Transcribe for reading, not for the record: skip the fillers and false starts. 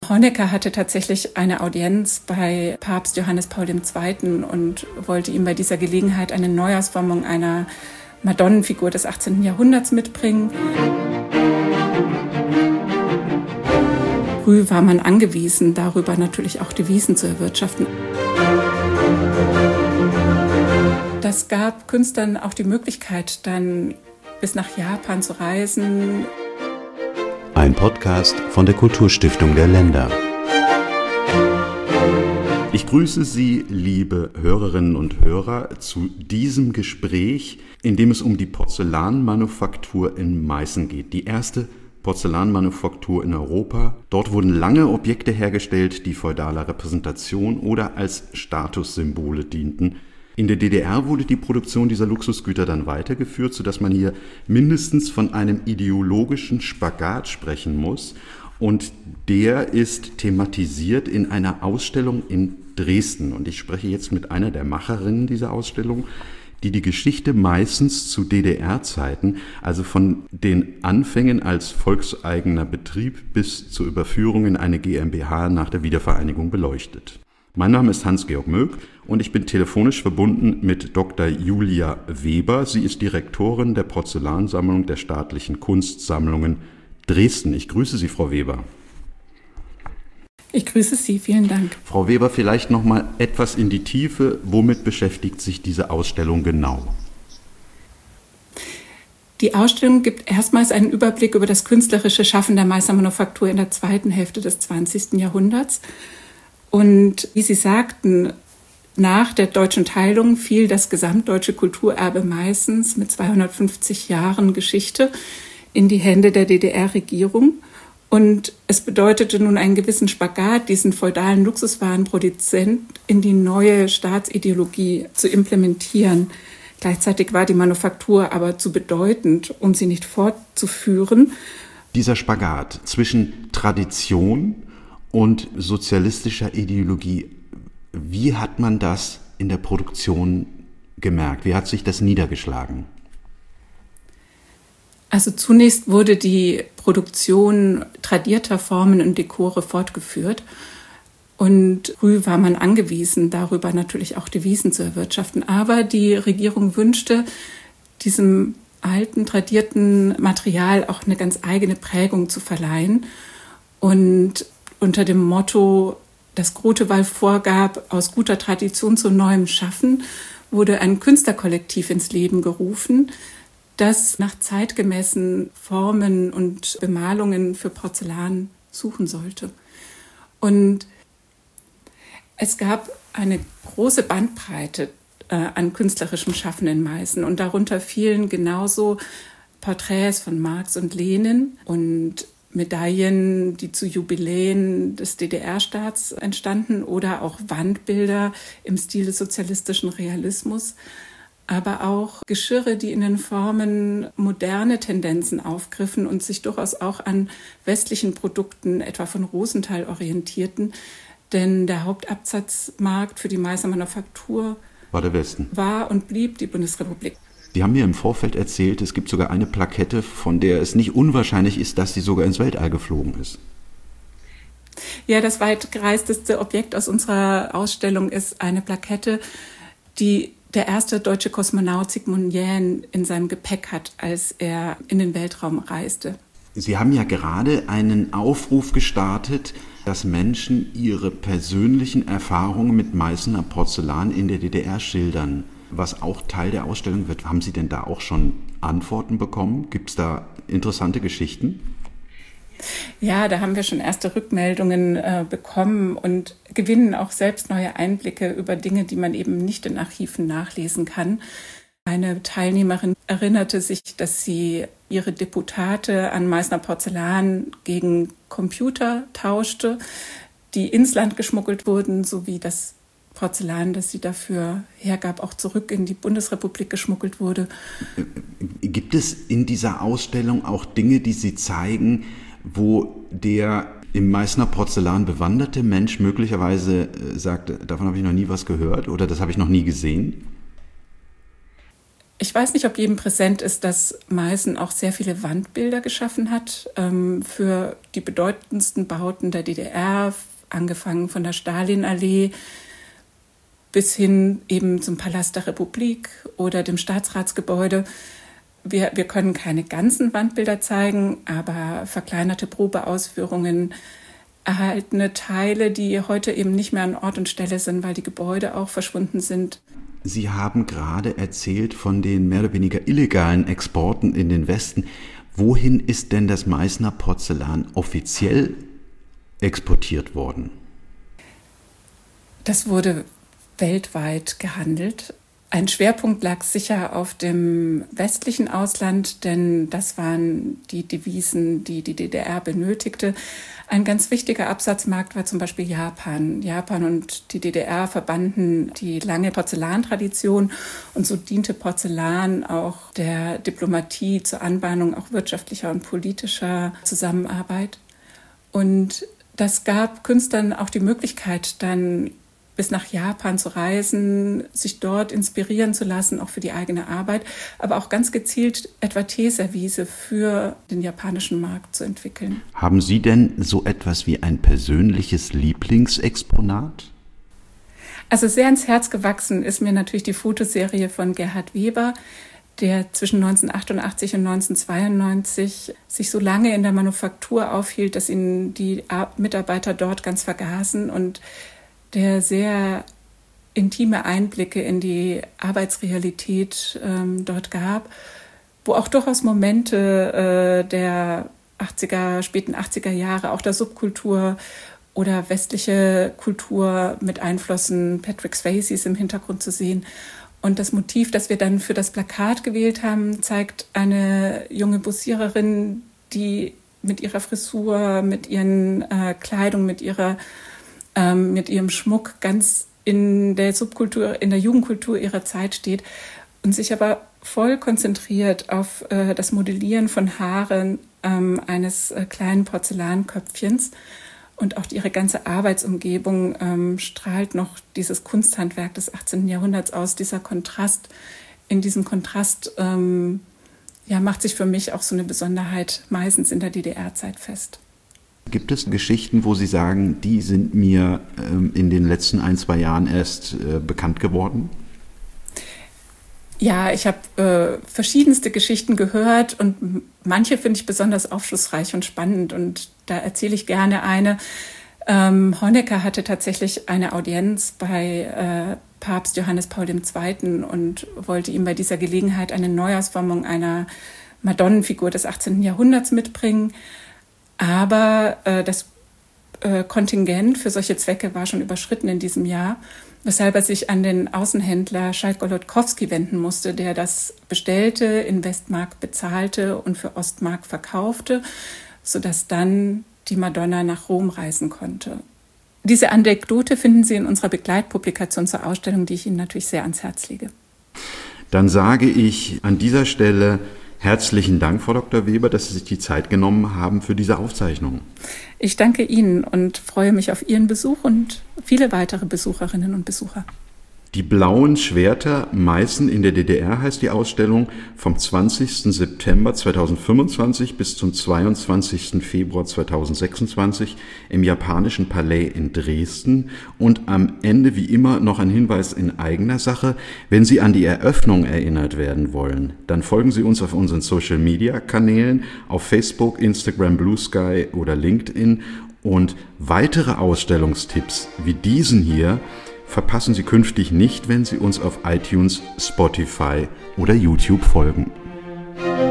Honecker hatte tatsächlich eine Audienz bei Papst Johannes Paul II. Und wollte ihm bei dieser Gelegenheit eine Neuausformung einer Madonnenfigur des 18. Jahrhunderts mitbringen. Früh war man angewiesen, darüber natürlich auch Devisen zu erwirtschaften. Das gab Künstlern auch die Möglichkeit, dann bis nach Japan zu reisen. Ein Podcast von der Kulturstiftung der Länder. Ich grüße Sie, liebe Hörerinnen und Hörer, zu diesem Gespräch, in dem es um die Porzellanmanufaktur in Meißen geht. Die erste Porzellanmanufaktur in Europa. Dort wurden lange Objekte hergestellt, die feudaler Repräsentation oder als Statussymbole dienten. In der DDR wurde die Produktion dieser Luxusgüter dann weitergeführt, sodass man hier mindestens von einem ideologischen Spagat sprechen muss. Und der ist thematisiert in einer Ausstellung in Dresden. Und ich spreche jetzt mit einer der Macherinnen dieser Ausstellung, die die Geschichte Meißens zu DDR-Zeiten, also von den Anfängen als volkseigener Betrieb bis zur Überführung in eine GmbH nach der Wiedervereinigung beleuchtet. Mein Name ist Hans-Georg Möck und ich bin telefonisch verbunden mit Dr. Julia Weber. Sie ist Direktorin der Porzellansammlung der Staatlichen Kunstsammlungen Dresden. Ich grüße Sie, Frau Weber. Ich grüße Sie, vielen Dank. Frau Weber, vielleicht noch mal etwas in die Tiefe. Womit beschäftigt sich diese Ausstellung genau? Die Ausstellung gibt erstmals einen Überblick über das künstlerische Schaffen der Meißner Manufaktur in der zweiten Hälfte des 20. Jahrhunderts. Und wie Sie sagten, nach der deutschen Teilung fiel das gesamtdeutsche Kulturerbe Meißens mit 250 Jahren Geschichte in die Hände der DDR-Regierung. Und es bedeutete nun einen gewissen Spagat, diesen feudalen Luxuswarenproduzent in die neue Staatsideologie zu implementieren. Gleichzeitig war die Manufaktur aber zu bedeutend, um sie nicht fortzuführen. Dieser Spagat zwischen Tradition und sozialistischer Ideologie, wie hat man das in der Produktion gemerkt? Wie hat sich das niedergeschlagen? Also zunächst wurde die Produktion tradierter Formen und Dekore fortgeführt. Und früh war man angewiesen, darüber natürlich auch Devisen zu erwirtschaften. Aber die Regierung wünschte, diesem alten, tradierten Material auch eine ganz eigene Prägung zu verleihen. Und unter dem Motto, das Grotewall vorgab, aus guter Tradition zu neuem Schaffen, wurde ein Künstlerkollektiv ins Leben gerufen, das nach zeitgemäßen Formen und Bemalungen für Porzellan suchen sollte. Und es gab eine große Bandbreite an künstlerischem Schaffen in Meißen. Und darunter fielen genauso Porträts von Marx und Lenin und Medaillen, die zu Jubiläen des DDR-Staats entstanden, oder auch Wandbilder im Stil des sozialistischen Realismus, aber auch Geschirre, die in den Formen moderne Tendenzen aufgriffen und sich durchaus auch an westlichen Produkten, etwa von Rosenthal, orientierten. Denn der Hauptabsatzmarkt für die Meißner Manufaktur war der Westen. War und blieb die Bundesrepublik. Sie haben mir im Vorfeld erzählt, es gibt sogar eine Plakette, von der es nicht unwahrscheinlich ist, dass sie sogar ins Weltall geflogen ist. Ja, das weitgereisteste Objekt aus unserer Ausstellung ist eine Plakette, die der erste deutsche Kosmonaut Zygmunt Jähn in seinem Gepäck hat, als er in den Weltraum reiste. Sie haben ja gerade einen Aufruf gestartet, dass Menschen ihre persönlichen Erfahrungen mit Meißner Porzellan in der DDR schildern, was auch Teil der Ausstellung wird. Haben Sie denn da auch schon Antworten bekommen? Gibt es da interessante Geschichten? Ja, da haben wir schon erste Rückmeldungen bekommen und gewinnen auch selbst neue Einblicke über Dinge, die man eben nicht in Archiven nachlesen kann. Eine Teilnehmerin erinnerte sich, dass sie ihre Deputate an Meißner Porzellan gegen Computer tauschte, die ins Land geschmuggelt wurden, sowie das Porzellan, das sie dafür hergab, auch zurück in die Bundesrepublik geschmuggelt wurde. Gibt es in dieser Ausstellung auch Dinge, die Sie zeigen, wo der im Meißner Porzellan bewanderte Mensch möglicherweise sagt, davon habe ich noch nie was gehört oder das habe ich noch nie gesehen? Ich weiß nicht, ob jedem präsent ist, dass Meißen auch sehr viele Wandbilder geschaffen hat für die bedeutendsten Bauten der DDR, angefangen von der Stalinallee bis hin eben zum Palast der Republik oder dem Staatsratsgebäude. Wir können keine ganzen Wandbilder zeigen, aber verkleinerte Probeausführungen, erhaltene Teile, die heute eben nicht mehr an Ort und Stelle sind, weil die Gebäude auch verschwunden sind. Sie haben gerade erzählt von den mehr oder weniger illegalen Exporten in den Westen. Wohin ist denn das Meißner Porzellan offiziell exportiert worden? Das wurde weltweit gehandelt. Ein Schwerpunkt lag sicher auf dem westlichen Ausland, denn das waren die Devisen, die die DDR benötigte. Ein ganz wichtiger Absatzmarkt war zum Beispiel Japan. Japan und die DDR verbanden die lange Porzellantradition und so diente Porzellan auch der Diplomatie zur Anbahnung auch wirtschaftlicher und politischer Zusammenarbeit. Und das gab Künstlern auch die Möglichkeit, dann bis nach Japan zu reisen, sich dort inspirieren zu lassen, auch für die eigene Arbeit, aber auch ganz gezielt etwa Teeservice für den japanischen Markt zu entwickeln. Haben Sie denn so etwas wie ein persönliches Lieblingsexponat? Also sehr ins Herz gewachsen ist mir natürlich die Fotoserie von Gerhard Weber, der zwischen 1988 und 1992 sich so lange in der Manufaktur aufhielt, dass ihn die Mitarbeiter dort ganz vergaßen und der sehr intime Einblicke in die Arbeitsrealität dort gab, wo auch durchaus Momente der späten 80er Jahre, auch der Subkultur oder westliche Kultur mit Einflüssen Patrick Swayzes im Hintergrund zu sehen. Und das Motiv, das wir dann für das Plakat gewählt haben, zeigt eine junge Bussiererin, die mit ihrer Frisur, mit ihren Kleidung, mit ihrem Schmuck ganz in der Subkultur, in der Jugendkultur ihrer Zeit steht und sich aber voll konzentriert auf das Modellieren von Haaren eines kleinen Porzellanköpfchens. Und auch ihre ganze Arbeitsumgebung strahlt noch dieses Kunsthandwerk des 18. Jahrhunderts aus. Dieser Kontrast, in diesem Kontrast macht sich für mich auch so eine Besonderheit meistens in der DDR-Zeit fest. Gibt es Geschichten, wo Sie sagen, die sind mir in den letzten 1-2 Jahren erst bekannt geworden? Ja, ich habe verschiedenste Geschichten gehört und manche finde ich besonders aufschlussreich und spannend und da erzähle ich gerne eine. Honecker hatte tatsächlich eine Audienz bei Papst Johannes Paul II. Und wollte ihm bei dieser Gelegenheit eine Neuausformung einer Madonnenfigur des 18. Jahrhunderts mitbringen. Aber das Kontingent für solche Zwecke war schon überschritten in diesem Jahr, weshalb er sich an den Außenhändler Schalk-Golodkowski wenden musste, der das bestellte, in Westmark bezahlte und für Ostmark verkaufte, sodass dann die Madonna nach Rom reisen konnte. Diese Anekdote finden Sie in unserer Begleitpublikation zur Ausstellung, die ich Ihnen natürlich sehr ans Herz lege. Dann sage ich an dieser Stelle herzlichen Dank, Frau Dr. Weber, dass Sie sich die Zeit genommen haben für diese Aufzeichnung. Ich danke Ihnen und freue mich auf Ihren Besuch und viele weitere Besucherinnen und Besucher. Die blauen Schwerter Meißen in der DDR heißt die Ausstellung, vom 20. September 2025 bis zum 22. Februar 2026 im Japanischen Palais in Dresden. Und am Ende wie immer noch ein Hinweis in eigener Sache. Wenn Sie an die Eröffnung erinnert werden wollen, dann folgen Sie uns auf unseren Social-Media-Kanälen auf Facebook, Instagram, Blue Sky oder LinkedIn. Und weitere Ausstellungstipps wie diesen hier verpassen Sie künftig nicht, wenn Sie uns auf iTunes, Spotify oder YouTube folgen.